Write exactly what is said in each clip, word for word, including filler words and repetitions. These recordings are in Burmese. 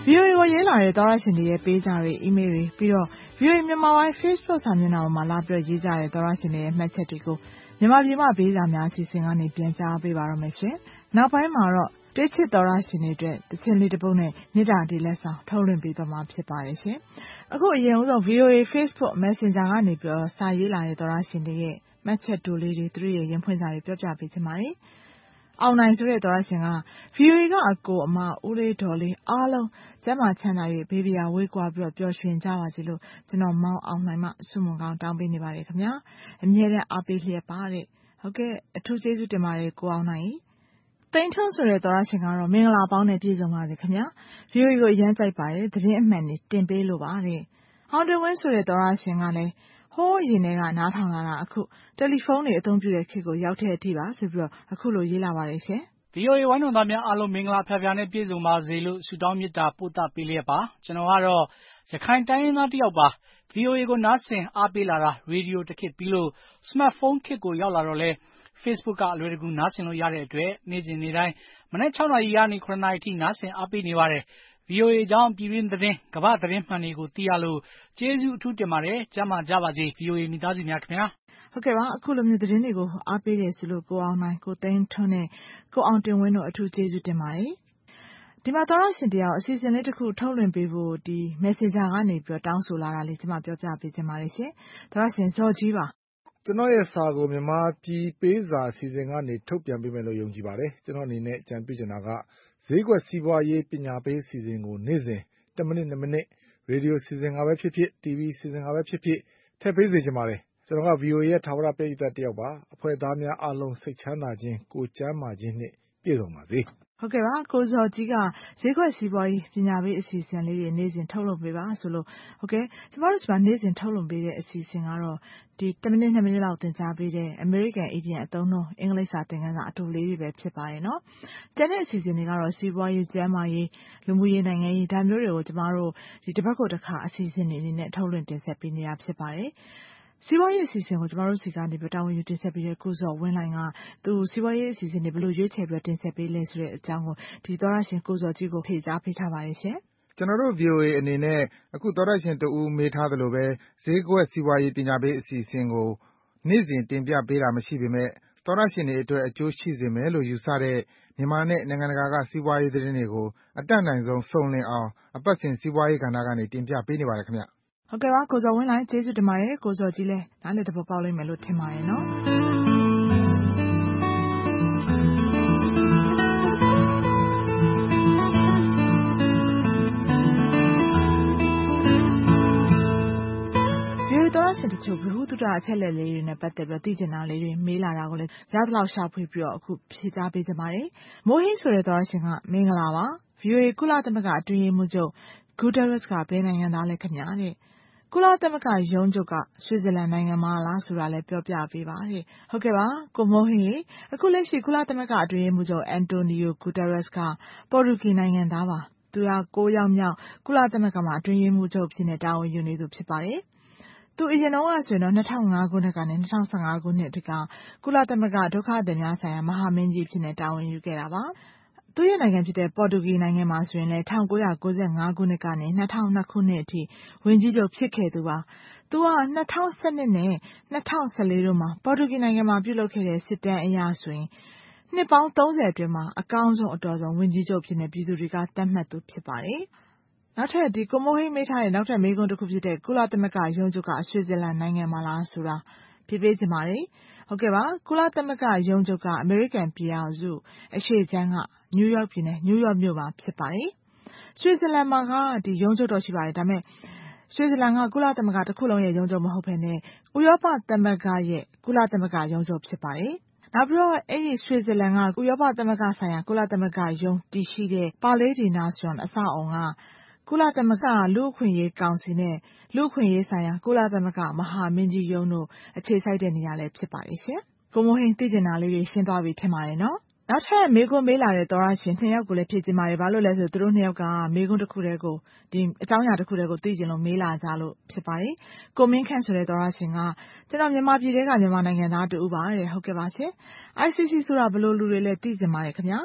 ဗီအိုအေကိုရေးလာတဲ့သောရရှင်တွေရဲ့ပေးကြတွေအီးမေးလ်တွေပြီးတော့ ဗီအိုအေမြန်မာပိုင်း Facebook စာမျက်နှာပေါ်မှာလာပြီးရေးကြတဲ့သောရရှင်တွေရဲ့မှတ်ချက်တွေကိုမြန်မာပြည်မှာပေးစာများအစီအစဉ်ကနေပြန်ကြားပေးပါရမယ်ရှင်။နောက်ပိုင်းမှာတော့တေးချစ်သောရရှင်တွေအတွက်တခြင်းလေးတစ်ပုဒ်နဲ့မေတ္တာတေးလက်ဆောင်ထုတ်လွှင့်ပေးသွားမှာဖြစ်ပါတယ်ရှင်။အခုအရင်ဆုံး ဗီအိုအေ Facebook Messenger ကနေပြီးတော့စာရေးလာတဲ့သောရရှင်တွေရဲ့မှတ်ချက်တူလေးတွေသူတို့ရဲ့ရင်ဖွင့်စာတွေပြောပြပေးချင်ပါတယ်။အောင်နိုင်ဆိုတဲ့သောရရှင်က ဗီအိုအေကအကိုအမဦးလေးဒေါ်လေးအားလုံးကျမ်းမာချမ်းသာရေးဘေးဘီယာဝေးကွာပြီးတော့ပျော်ရွှင်ကြပါစေလို့ကျွန်တော်မောင်းအောင်နိုင်မှဆုမွန်ကောင်းတောင်းပေးနေပါတယ်ခင်ဗျာအမြဲတမ်းအားပေးလျက်ပါတဲ့ဟုတ်ကဲ့အထူးကျေးဇူးတင်ပါတယ်ကိုအောင်နိုင်တိန်ထုံးဆိုတဲ့သောရရှင်ကတော့မင်္ဂလာပေါင်းနဲ့ပြည့်စုံပါစေခင်ဗျာဗီအိုအေကိုအရမ်းကြိုက်ပါတယ်သတင်းအမှန်တွေတင်ပေးလို့ပါတဲ့ဟောင်းတဝင်းဆိုတဲ့သောရရှင်ကလည်းဟိုးရင်တွေကနားထောင်လာတာအခုတယ်လီဖုန်းတွေအသုံးပြုတဲ့ခေတ်ကိုရောက်တဲ့အထိပါဆိုပြီးတော့အခုလိုရေးလာပါတယ်ရှင်ဗီအိုအေဝိုင်းတော်သားများအားလုံးမင်္ဂလာဖျားဖျားနဲ့ပြည့်စုံပါစေလို့ဆုတောင်းမေတ္တာပို့သပေးလျက်ပါကျွန်တော်ကတော့ရခိုင်တိုင်းရင်းသားတယောက်ပါဗီအိုအေကိုနားဆင်အားပေးလာတာရေဒီယိုတစ်ခေတ်ပြီးလို့စမတ်ဖုန်းခေတ်ကိုရောက်လာတော့လဲ Facebook ကအလွယ်တကူနားဆင်လို့ရတဲ့အတွက်နေ့စဉ်နေ့တိုင်းမနက်၆နာရီကနေ၇နာရီထိနားဆင်အားပေးနေပါတယ်ဗီအိုအေကြောင့်ပြည်တွင်းသတင်းကမ္ဘာသတင်းမှန်တွေကိုသိရလို့ကျေးဇူးအထူးတင်ပါတယ်ကျမ်းမာကြပါစေဗီအိုအေမိသားစုများခင်ဗျာဟုတ်ကဲ့ပါအခုလိုမျိုးသတင်းတွေကိုအားပေးတယ်ဆိုလို့ကိုအောင်နိုင်ကိုသိန်းထွန်းနဲ့ကိုအောင်တင်ဝင်းတို့အထူးကျေးဇူးတင်ပါတယ်ဒီမှာသောရရှင်တရားအစီအစဉ်လေးတစ်ခုထုတ်လွှင့်ပေးဖို့ဒီ Messenger ကနေပြီးတော့တောင်းဆိုလာတာလေးကျွန်မပြောပြပေးချင်ပါတယ်ရှင်သောရရှင်ဇော်ကြီးပါကျွန်တော်ရဲ့စာကိုမြန်မာပြည်ပေးစာအစီအစဉ်ကနေထုတ်ပြန်ပေးမယ်လို့ယုံကြည်ပါတယ်ကျွန်တော်အနေနဲ့ကြံပြချင်တာကဈေးကွက်စီးပွားရေးပညာပေးအစီအစဉ်ကိုနေ့စဉ်တစ်မိနစ်နှစ်မိနစ်ရေဒီယိုအစီအစဉ်ကပဲဖြစ်ဖြစ် တီဗီ အစီအစဉ်ကပဲဖြစ်ဖြစ်ထည့်ပေးစေချင်ပါတယ်ကျွန်တော်က ဗီအိုအေ ရဲ့ထာဝရပရိသတ်တယောက်ပါအဖွဲ့သားများအားလုံးစိတ်ချမ်းသာခြင်းကိုယ်ကျန်းမာခြင်းနဲ့ပြည့်စုံပါစေဟုတ်ကဲ့ပါကိုဇော်ကြီးကဈေးကွက်စီးပွားရေးပညာပေးအစီအစဉ်လေးတွေနေ့စဉ်ထုတ်လုပ်ပေးပါဆိုလို့ဟုတ်ကဲ့ကျမတို့ဒီမှာနေ့စဉ်ထုတ်လုပ်ပေးတဲ့အစီအစဉ်ကတော့ဒီတစ်မိနစ်နှစ်မိနစ်လောက်သင်ကြားပေးတဲ့ American Indian အသုံးနှုန်းအင်္ဂလိပ်စာသင်ခန်းစာအတူလေးတွေပဲဖြစ်ပါတယ်နော်ကျန်တဲ့အစီအစဉ်တွေကတော့စီးပွားရေးကျန်းမာရေးလူမှုရေးနိုင်ငံရေးဒါမျိုးတွေကိုကျမတို့ဒီတစ်ပတ်ကိုတစ်ခါအစီအစဉ်တွေနဲ့ထုတ်လွှင့်တင်ဆက်ပေးနေတာဖြစ်ပါတယ်စီးပွားရေးအစီအစဉ်ကိုကျမတို့စီကနေပြီးတာဝန်ယူတင်ဆက်ပေးတဲ့ကိုဇော်ဝင်းလိုင်ကသူစီးပွားရေးအစီအစဉ်တွေဘယ်လိုရွေးချယ်ပြီးတင်ဆက်ပေးလဲဆိုတဲ့အကြောင်းကိုဒီသောရရှင်ကိုဇော်ကြီးကိုဖေကြားပေးထားပါတယ်ရှင်ကျွန်တော်တို့ ဗီအိုအေ အနေနဲ့အခုသောရရှင်တဦးမေးထားသလိုပဲဈေးကွက်စီးပွားရေးပညာပေးအစီအစဉ်ကိုနေ့စဉ်တင်ပြပေးတာမရှိပေမဲ့သောရရှင်တွေအတွက်အကျိုးရှိစေမယ်လို့ယူဆတဲ့မြန်မာနဲ့နိုင်ငံတကာကစီးပွားရေးသတင်းတွေကိုအတတ်နိုင်ဆုံးစုံလင်အောင်အပတ်စဉ်စီးပွားရေးကဏ္ဍကနေတင်ပြပေးနေပါတယ်ခင်ဗျဟုတ်ကဲ့ပါကိုဇော်ဝင်းလိုင်ကျေးဇူးတင်ပါတယ်ကိုဇော်ကြီးလည်းနားလည်သဘောပေါက်လိမ့်မယ်လို့ထင်ပါတယ်နော်သောရရှင်တချို့ဘ ഹു တုဒအချက်လက်လေးတွေနဲ့ပတ်သက်ပြီးသိချင်တာလေးတွေမေးလာတာကိုလည်းရသလောက်ရှာဖွေပြီးတော့အခုဖြေကြားပေးကြပါတယ်မိုးဟင်းဆိုတဲ့သောရရှင်ကမင်္ဂလာပါ ဗီအိုအေ ကုလသမဂ္ဂအတွင်းရေးမှူးချုပ်ဂူတာရက်စ်ကဘယ်နိုင်ငံသားလဲခင်ဗျာတဲ့ကုလသမဂ္ဂရုံးချုပ်ကဆွစ်ဇာလန်နိုင်ငံမှာလားဆိုတာလည်းပြောပြပေးပါတဲ့ဟုတ်ကဲ့ပါကိုမိုးဟင်းအခုလက်ရှိကုလသမဂ္ဂအတွင်းရေးမှူးချုပ်အန်တိုနီယိုဂူတာရက်စ်ကပေါ်တူဂီနိုင်ငံသားပါသူကကိုးယောက်မြောက်ကုလသမဂ္ဂမှာအတွင်းရေးမှူးချုပ်ဖြစ်နေတာဝန်ယူနေသူဖြစ်ပါတယ်သူအရင်တော့ဆိုရင်တော့၂၀၀၅ခုနှစ်ကနေ၂၀၁၅ခုနှစ်တကကုလသမဂ္ဂဒုက္ခသည်များဆိုင်ရာမဟာမင်းကြီးဖြစ်နေတာဝန်ယူခဲ့တာပါသူရဲ့နိုင်ငံဖြစ်တဲ့ပေါ်တူဂီနိုင်ငံမှာဆိုရင်လည်း၁၉၉၅ခုနှစ်ကနေ၂၀၀၂ခုနှစ်အထိဝန်ကြီးချုပ်ဖြစ်ခဲ့သူပါသူက၂၀၁၂နဲ့၂၀၁၄တို့မှာပေါ်တူဂီနိုင်ငံမှာပြုလုပ်ခဲ့တဲ့စစ်တမ်းအရဆိုရင်နှစ်ပေါင်း၃၀အတွင်းမှာအကောင်းဆုံးအတော်ဆုံးဝန်ကြီးချုပ်ဖြစ်နေပြည်သူတွေကသတ်မှတ်သူဖြစ်ပါတယ်နောက်ထပ်ဒီကိုမိုးဟိမေးထားတဲ့နောက်ထပ်မေးခွန်းတစ်ခုဖြစ်တဲ့ကုလသမဂ္ဂရုံးချုပ်ကဆွစ်ဇာလန်နိုင်ငံမှာလားဆိုတာဖြေပေးချင်ပါတယ်ဟုတ်ကဲ့ပါကုလသမဂ္ဂရုံးချုပ်ကအမေရိကန်ပြည်ထောင်စုအရှေ့ခြမ်းကနယူးယောက်ပြည်နယ်နယူးယောက်မြို့မှာဖြစ်ပါတယ်ဆွစ်ဇာလန်မှာကဒီရုံးချုပ်တော့ရှိပါတယ်ဒါပေမဲ့ဆွစ်ဇာလန်ကကုလသမဂ္ဂတစ်ခုလုံးရဲ့ရုံးချုပ်မဟုတ်ဘဲနဲ့ဥရောပသမဂ္ဂရဲ့ကုလသမဂ္ဂရုံးချုပ်ဖြစ်ပါတယ်နောက်ပြီးတော့အဲ့ဒီဆွစ်ဇာလန်ကဥရောပသမဂ္ဂဆိုင်ရာကုလသမဂ္ဂရုံးတည်ရှိတဲ့ပါလေဒီနာရှင်အဆောက်အုံကကုလသမဂ္ဂလူ့အခွင့်အရေးကောင်စီနဲ့လူ့အခွင့်အရေးဆိုင်ရာကုလသမဂ္ဂမဟာမင်းကြီးရုံးတို့အခြေစိုက်တဲ့နေရာလည်းဖြစ်ပါတယ်ရှင်။ကိုမိုးဟင်းသိကျင်တာလေးတွေရှင်းသွားပြီထင်ပါတယ်နော်။နောက်ထပ်မေးခွန်းမေးလာတဲ့သောရရှင်နှစ်ယောက်ကိုလည်းဖြေချင်ပါတယ်ဘာလို့လဲဆိုသူတို့နှစ်ယောက်ကမေးခွန်းတစ်ခုတည်းကိုဒီအကြောင်းအရာတစ်ခုတည်းကိုသိကျင်လို့မေးလာကြလို့ဖြစ်ပါတယ်။ကိုမင်းခန့်ဆိုတဲ့သောရရှင်ကကျွန်တော်မြန်မာပြည်ထဲကမြန်မာနိုင်ငံသားတူပါတဲ့ဟုတ်ကဲ့ပါရှင်။ I C C ဆိုတာဘယ်လိုလူတွေလဲသိကျင်ပါတယ်ခင်ဗျာ။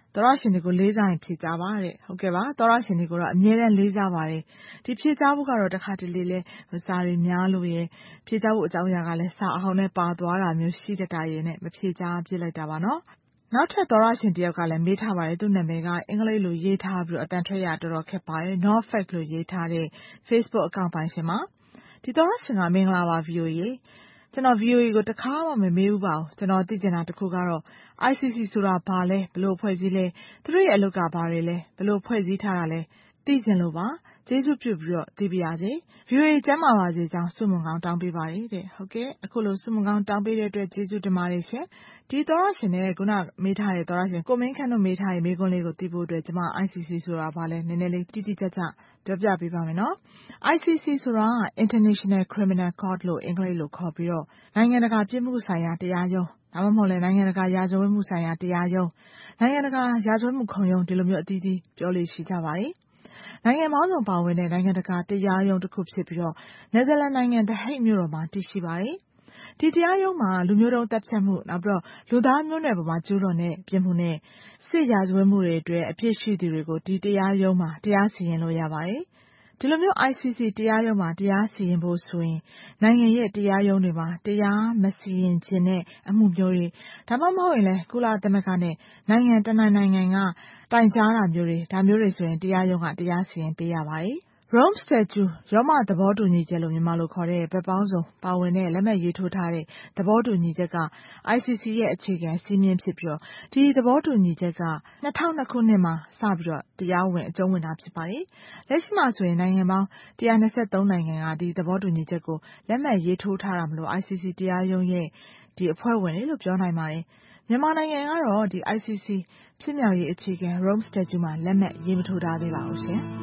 သောရရှင်တွေကိုလေးစားရင်ဖြေကြပါတဲ့ဟုတ်ကဲ့ပါသောရရှင်တွေကိုတော့အမြဲတမ်းလေးစားပါတယ်ဒီဖြေကြဖို့ကတော့တစ်ခါတလေလဲစာတွေများလို့ရဖြေကြဖို့အကြောင်းအရာကလည်းစာအဟောင်းနဲ့ပါသွားတာမျိုးရှိတတ်တာရနဲ့မဖြေကြပြစ်လိုက်တာပါနော်နောက်ထပ်သောရရှင်တယောက်ကလည်းမေးထားပါတယ်သူ့နာမည်ကအင်္ဂလိပ်လိုရေးထားပြီးတော့အတန်ထွက်ရတော်တော်ခက်ပါတယ် not fact လို့ရေးထားတဲ့ Facebook အကောင့်ပိုင်ရှင်မှာဒီသောရရှင်ကမင်္ဂလာပါ ဗီအိုအေ ကျွန်တော် ဗီအိုအေ ကိုတစ်ခါမှမမေးဘူးပါဘူးကျွန်တော်သိချင်တာတစ်ခုကတော့ I C C ဆိုတာဘာလဲဘယ်လိုဖွဲ့စည်းလဲသူတို့ရဲ့အလုပ်ကဘာတွေလဲဘယ်လိုဖွဲ့စည်းထားတာလဲသိချင်လို့ပါကျေးဇူးပြုပြီးတော့သိပါရစေ ဗီအိုအေ ကျမ်းမာပါစေကြောင်းဆုမွန်ကောင်းတောင်းပေးပါတယ်တဲ့ဟုတ်ကဲ့အခုလိုဆုမွန်ကောင်းတောင်းပေးတဲ့အတွက်ကျေးဇူးတင်ပါတယ်ရှင်ဒီသောရရှင်နဲ့ခုနမေးထားတဲ့သောရရှင်ကိုမင်းခန့်တို့မေးထားတဲ့မေးခွန်းလေးကိုသိဖို့အတွက်ကျွန်မ I C C ဆိုတာဘာလဲနည်းနည်းလေးတိတိကျကျပြောပြပေးပါမယ်နော် I C C ဆိုတာ International Criminal Court လို့အင်္ဂလိပ်လိုခေါ်ပြီးတော့နိုင်ငံတကာပြစ်မှုဆိုင်ရာတရားရုံးဒါမှမဟုတ်လဲနိုင်ငံတကာရာဇဝတ်မှုဆိုင်ရာတရားရုံးနိုင်ငံတကာရာဇဝတ်မှုခုံရုံးဒီလိုမျိုးအသီးသီးပြောလို့ရှိကြပါတယ်နိုင်ငံပေါင်းစုံပါဝင်တဲ့နိုင်ငံတကာတရားရုံးတစ်ခုဖြစ်ပြီးတော့နယ်သာလန်နိုင်ငံ The Hague မြို့တော်မှာတည်ရှိပါတယ်ဒီတရားရုံးမှာလူမျိုးတုံးတပ်ဖြတ်မှုနောက်ပြီးတော့လူသားမျိုးနွယ်ပေါ်မှာကျူးလွန်တဲ့ပြစ်မှုနဲ့စစ်ရာဇဝတ်မှုတွေအတွက်အပြစ်ရှိသူတွေကိုဒီတရားရုံးမှာတရားစီရင်လို့ရပါတယ်ဒီလိုမျိုး I C C တရားရုံးမှာတရားစီရင်ဖို့ဆိုရင်နိုင်ငံရဲ့တရားရုံးတွေမှာတရားမစီရင်ခြင်းနဲ့အမှုမျိုးတွေဒါမှမဟုတ်ရင်လည်းကုလသမဂ္ဂနဲ့နိုင်ငံတနိုင်နိုင်ငံကတိုင်ကြားတာမျိုးတွေဒါမျိုးတွေဆိုရင်တရားရုံးကတရားစီရင်ပေးရပါတယ်Rome Statute ရောမသဘောတူညီချက်လို့မြန်မာလိုခေါ်တဲ့ဘက်ပေါင်းစုံပါဝင်တဲ့လက်မှတ်ရေးထိုးထားတဲ့သဘောတူညီချက်က I C C ရဲ့အခြေခံစည်းမျဉ်းဖြစ်ပြီးတော့ဒီသဘောတူညီချက်က၂၀၀၂ခုနှစ်မှာစပြီးတော့တရားဝင်အကျုံးဝင်တာဖြစ်ပါတယ်။လက်ရှိမှာဆိုရင်နိုင်ငံပေါင်း၁၂၃နိုင်ငံကဒီသဘောတူညီချက်ကိုလက်မှတ်ရေးထိုးထားတာမလို့ I C C တရားရုံးရဲ့ဒီအဖွဲ့ဝင်တွေလို့ပြောနိုင်ပါတယ်။မြန်မာနိုင်ငံကတော့ဒီ I C C ဖြစ်မြောက်ရေးအခြေခံ Rome Statute မှာလက်မှတ်ရေးမထိုးထားသေးပါဘူးရှင်။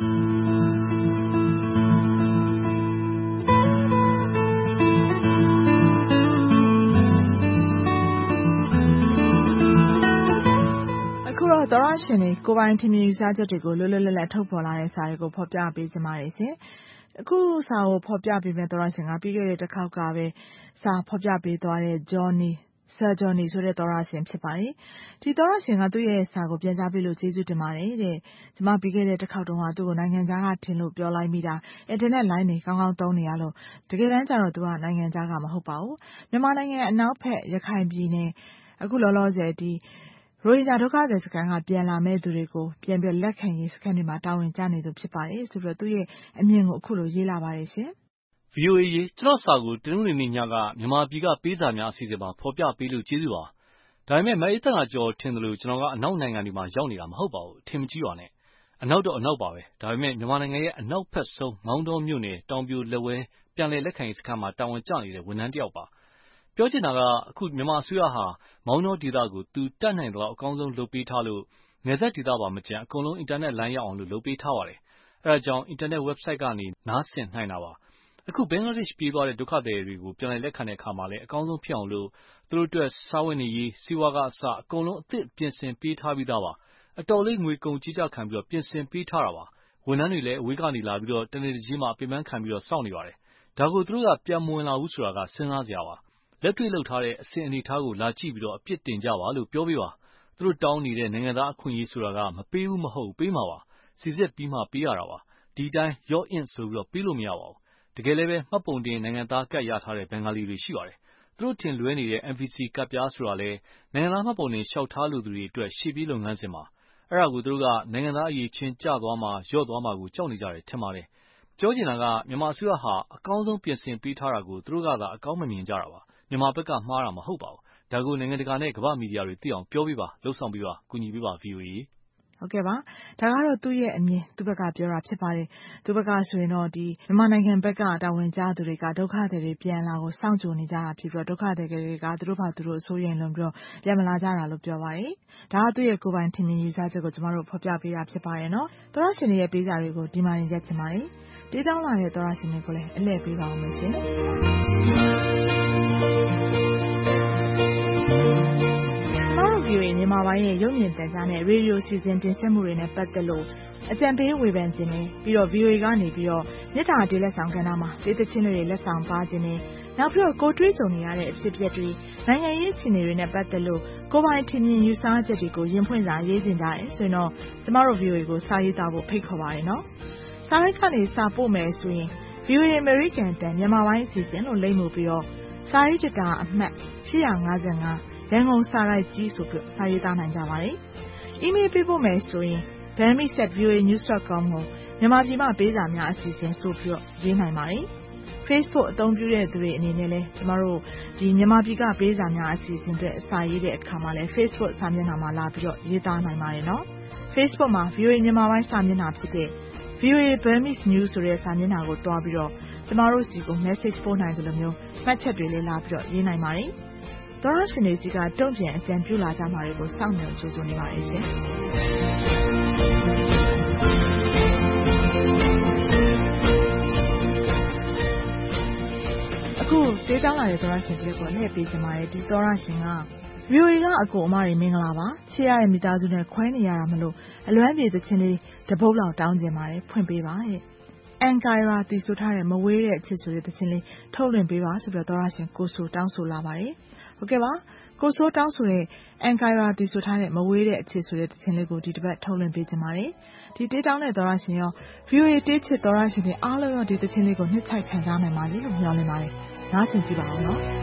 သောရရှင်တွေကိုပိုင်ထင်မြင်ယူဆချက်တွေကိုလွတ်လွတ်လပ်လပ်ထုတ်ဖော်လာတဲ့စာတွေကိုဖော်ပြပေးကြပါတယ်ရှင်။အခုစာကိုဖော်ပြပေးမဲ့သောရရှင်ကပြီးခဲ့တဲ့တစ်ခေါက်ကပဲစာဖော်ပြပေးသွားတဲ့ Johnny Sir Johnny ဆိုတဲ့သောရရှင်ဖြစ်ပါတယ်။ဒီသောရရှင်ကသူ့ရဲ့စာကိုပြန်ကြားပေးလို့ကျေးဇူးတင်ပါတယ်တဲ့။ကျွန်မပြီးခဲ့တဲ့တစ်ခေါက်တုန်းကသူ့ကိုနိုင်ငံခြားကထင်လို့ပြောလိုက်မိတာအင်တာနက်လိုင်းတွေကောင်းကောင်းသုံးနေရလို့တကယ်တမ်းကျတော့သူကနိုင်ငံခြားကမဟုတ်ပါဘူး။မြန်မာနိုင်ငံအနောက်ဘက်ရခိုင်ပြည်နယ်အခုလောလောဆယ်ဒီရိုဟင်ဂျာဒုက္ခသည်စခန်းကပြန်လာမဲ့သူတွေကိုပြန်ပြီးလက်ခံရေးစခန်းတွေမှာတာဝန်ကျနေသူဖြစ်ပါတယ်ဆိုတော့သူ့ရဲ့အမြင်ကိုအခုလိုရေးလာပါတယ်ရှင်။ V O A ရေကျွန်တော်စာကိုတနင်္ဂနွေနေ့ညကမြန်မာပြည်ကပေးစာများအစီအစဉ်မှာဖော်ပြပေးလို့ကျေးဇူးပါ။ဒါပေမဲ့မအေးတန်ကကြော်ထင်တယ်လို့ကျွန်တော်ကအနောက်နိုင်ငံတွေမှာရောက်နေတာမဟုတ်ပါဘူး။ထင်မကြီးပါနဲ့။အနောက်တော့အနောက်ပါပဲ။ဒါပေမဲ့မြန်မာနိုင်ငံရဲ့အနောက်ဘက်ဆုံးမောင်းတောမြို့နယ်တောင်ပြိုလက်ဝဲပြန်လည်လက်ခံရေးစခန်းမှာတာဝန်ကျနေတဲ့ဝန်ထမ်းတယောက်ပါ။ပြောချင်တာကအခုမြန်မာအစိုးရဟာမောင်းတောဒေသကိုသူတတ်နိုင်တော့အကောင်းဆုံးလုပ်ပေးထားလို့နယ်စပ်ဒေသပါမကျန်အကုန်လုံးအင်တာနက်လိုင်းရအောင်လို့လုပ်ပေးထားပါတယ်။အဲဒါကြောင့်အင်တာနက် website ကနေနားဆင်နိုင်တာပါ။အခုဘင်္ဂလားဒေ့ရှ်ပြေးသွားတဲ့ဒုက္ခသည်တွေကိုပြန်လည်လက်ခံတဲ့အခါမှာလည်းအကောင်းဆုံးဖြစ်အောင်လို့သူတို့အတွက်စားဝတ်နေရေးစီးပွားကအစအကုန်လုံးအသစ်ပြင်ဆင်ပေးထားပြီးသားပါ။အတော်လေးငွေကုန်ကြေးကျခံပြီးပြင်ဆင်ပေးထားတာပါ။ဝန်ထမ်းတွေလည်းအဝေးကနေလာပြီးတနေ့တကြီးမှအပင်ပန်းခံပြီးစောင့်နေပါတယ်။ဒါကိုသူတို့ကပြန်မဝင်လာဘူးဆိုတာကစဉ်းစားစရာပါ။လက်တွေ့လုပ်ထားတဲ့အစဉ်အနေအထားကိုလာကြည့်ပြီးအပြစ်တင်ကြပါလို့ပြောပေးပါ။သူတို့တောင်းနေတဲ့နိုင်ငံသားအခွင့်အရေးဆိုတာကမပေးဘူးမဟုတ်ပေးမှာပါ။စီစစ်ပြီးမှပေးရတာပါ။ဒီအတိုင်း You're in ဆိုပြီးပေးလို့မရပါဘူး။တကယ်လည်းပဲမှတ်ပုံတင်နိုင်ငံသားကတ်ရထားတဲ့ဘင်္ဂါလီတွေရှိပါတယ်။သူတို့ထင်လွဲနေတဲ့ N V C ကတ်ပြားဆိုတာလဲနိုင်ငံသားမှတ်ပုံတင်လျှောက်ထားလိုသူတွေအတွက်ရှေ့ပြေးလုပ်ငန်းစဉ်ပါ။အဲဒါကိုသူတို့ကနိုင်ငံသားအရေးချင်းကျသွားမှာရော့သွားမှာကိုကြောက်နေကြတယ်ထင်ပါတယ်။ပြောချင်တာကမြန်မာအစိုးရဟာအကောင်းဆုံးပြင်ဆင်ပေးထားတာကိုသူတို့ကသာအကောင်းမမြင်ကြတာပါ။မြန်မာဘက်ကမှားတာမဟုတ်ပါဘူး။ဒါကိုနိုင်ငံတကာနဲ့ကမ္ဘာ့မီဒီယာတွေသိအောင်ပြောပေးပါလှုပ်ဆောင်ပေးပါကူညီပေးပါ V O A ဟုတ်ကဲ့ပါဒါကတော့သူ့ရဲ့အမြင်သူ့ဘက်ကပြောတာဖြစ်ပါတယ်သူ့ဘက်ကဆိုရင်တော့ဒီမြန်မာနိုင်ငံဘက်ကတာဝန်ကျသူတွေကဒုက္ခသည်တွေပြန်လာကိုစောင့်ကြိုနေကြတာဖြစ်ပြီးတော့ဒုက္ခသည်တွေကသူတို့ဘာသူတို့အစိုးရရင်လုံးပြီးတော့ပြန်မလာကြတာလို့ပြောပါတယ်ဒါကသူ့ရဲ့ကိုယ်ပိုင်ထင်မြင်ယူဆချက်ကိုကျမတို့ဖော်ပြပေးတာဖြစ်ပါတယ်နော်သောရရှင်တွေရဲ့ပေးစာတွေကိုဒီမှာရက်ချင်ပါတယ်တေးတောင်းလာတဲ့သောရရှင်တွေကိုလည်းအလှည့်ပေးပါအောင်မယ်ရှင်ဗီအိုအေမြန်မာပိုင်းရဲ့ရုပ်မြင်သံကြားနဲ့ရေဒီယိုစီစဉ်တင်ဆက်မှုတွေနဲ့ပတ်သက်လို့အကြံပေးဝေဖန်ခြင်းနဲ့ပြီးတော့ ဗီအိုအေ ကနေပြီးတော့မြစ်တာတေးလက်ဆောင်ကဏ္ဍမှာတေးသချင်းတွေလက်ဆောင်ပါခြင်းနဲ့နောက်ပြီးတော့ကိုတွေးကြုံနေရတဲ့အဖြစ်အပျက်တွေနိုင်ငံရေးအခြေအနေတွေနဲ့ပတ်သက်လို့ကိုပိုင်ထင်မြင်ယူဆချက်တွေကိုရင်ဖွင့်စာရေးတင်ကြတယ်ဆိုရင်တော့ကျမတို့ ဗွီအိုအေ ကိုစာရေးသားဖို့ဖိတ်ခေါ်ပါတယ်နော်။စာရိုက်ကနေစာပို့မယ်ဆိုရင် ဗွီအိုအေ American တန်မြန်မာပိုင်းအစီအစဉ်လို့လိမ့်မှုပြီးတော့စာရေးချတာအမှတ်ရှစ်၅၅ရန်ကုန်စာရိုက်ကြီးဆိုပြီးစာရေးသားနိုင်ကြပါတယ်။ email ပေးပို့မယ်ဆိုရင် burmese at v o a news dot com ကိုမြန်မာပြည်မှာပေးစာများအစီအစဉ်ဆိုပြီးတော့ရေးနိုင်ပါတယ်။ Facebook အသုံးပြုတဲ့သူတွေအနေနဲ့လည်းကျမတို့ဒီမြန်မာပြည်ကပေးစာများအစီအစဉ်တွေအစာရေးတဲ့အခါမှာလည်း Facebook စာမျက်နှာမှာလာပြီးတော့ရေးသားနိုင်ပါတယ်နော်။ Facebook မှာ ဗွီအိုအေ မြန်မာပိုင်းစာမျက်နှာဖြစ်တဲ့ ဗွီအိုအေ Burmese News ဆိုတဲ့စာမျက်နှာကိုတွားပြီးတော့ကျမတို့စီကို message ပို့နိုင်တယ်လို့မျိုးမှတ်ချက်တွေလည်းလာပြီးတော့ရေးနိုင်ပါတယ်။သောရရှင်တွေစီကတုံ့ပြန်အကြံပြုလာကြမှာတွေကိုစောင့်မျှော်ကြိုးစားနေပါတယ်ရှင်။အခုတေးကြောင်းလာတဲ့သောရရှင်တယောက်ကိုလည်းပေးချင်ပါတယ်ဒီသောရရှင်က ဗွီအိုအေကအကိုအမတွေမင်္ဂလာပါချစ်ရတဲ့မိသားစုနဲ့ခွဲနေရတာမလို့အလွမ်းပြေသချင်းလေးတပုတ်လောက်တောင်းကျင်ပါတယ်ဖွင့်ပေးပါတဲ့။အန်ကိုင်ရာတီဆိုထားတဲ့မဝေးတဲ့အချစ်ဆိုတဲ့သချင်းလေးထုတ်လွှင့်ပေးပါဆိုပြီးတော့သောရရှင်ကိုဆိုတောင်းဆိုလာပါတယ်။ဟုတ်ကဲ့ပါကိုဆိုတောင်းဆိုတဲ့အန်ကိုင်ရာတီဆိုထားတဲ့မဝေးတဲ့အချစ်ဆိုတဲ့သချင်းလေးကိုဒီတစ်ပတ်ထုတ်လွှင့်ပေးချင်ပါတယ်။ဒီတေးတောင်းတဲ့သောရရှင်ရော ဗွီအိုအေတေးချစ်သောရရှင်တွေအားလုံးရောဒီသချင်းလေးကိုနှစ်ချိုက်ခံစားနိုင်ပါလေလို့မျှော်လင့်ပါတယ်။နားဆင်ကြည့်ပါဦးနော်။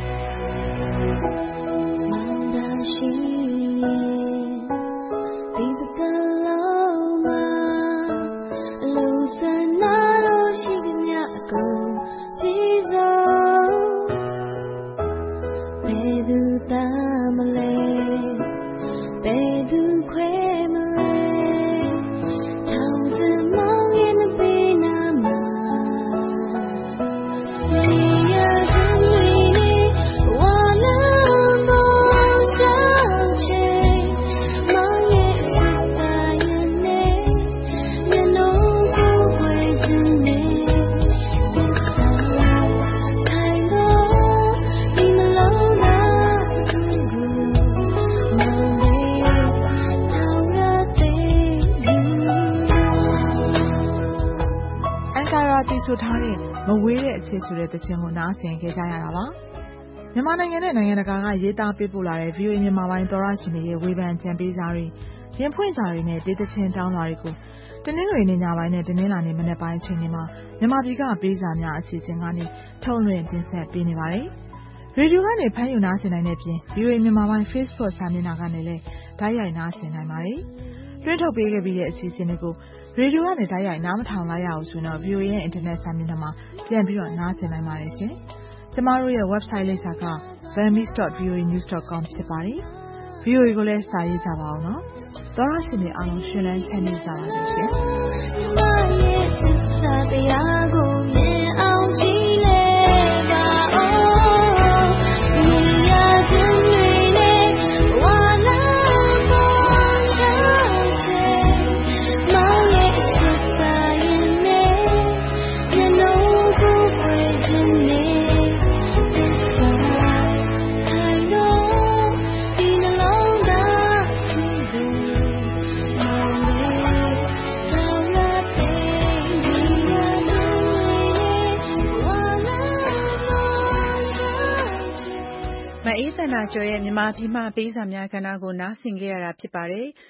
ဆိုထားတဲ့မဝေးတဲ့အချစ်ဆိုတဲ့သချင်းကိုနားဆင်ခဲ့ကြရတာပါမြန်မာနိုင်ငံနဲ့နိုင်ငံတကာကရေးသားပေးပို့လာတဲ့ ဗွီအိုအေ မြန်မာပိုင်းသောရရှင်တွေရဲ့ဝေဖန်ကြံပေးစာတွေရင်ဖွင့်စာတွေနဲ့ဒေသချင်းတောင်းလာတွေကိုတနင်္ဂနွေနေ့ညပိုင်းနဲ့တနင်္လာနေ့မနက်ပိုင်းအချိန်တွေမှာမြန်မာပြည်ကပေးစာများအစီအစဉ်ကနေထုတ်လွှင့်တင်ဆက်ပေးနေပါတယ်ရေဒီယိုကနေဖမ်းယူနားဆင်နိုင်တဲ့ပြင် ဗွီအိုအေ မြန်မာပိုင်း Facebook စာမျက်နှာကနေလည်းဓာတ်ရိုက်နားဆင်နိုင်ပါတယ်လွှင့်ထုတ်ပေးခဲ့ပြီးတဲ့အစီအစဉ်တွေကိုရေဒီယိုကနေဓာတ်ရိုက်နားမထောင်လိုက်ရအောင်ဆိုတော့ ဗွီအိုအေ ရဲ့ internet စာမျက်နှာမှာပြန်ပြီးတော့နားဆင်နိုင်ပါတယ်ရှင်။ကျမတို့ရဲ့ website လိပ်စာက burmese dot v o a news dot com ဖြစ်ပါတယ်။ ဗွီအိုအေ ကိုလည်းစာရေးကြပါအောင်နော်။သောရရှင်တွေအားလုံးရှင်လန်းချမ်းမြေ့ကြပါစေရှင်မအေးသန္တာကျော်ရဲ့မြန်မာပြည်မှာပေးစာများကဏ္ဍကိုနားဆင်ခဲ့ရတာဖြစ်ပါတယ်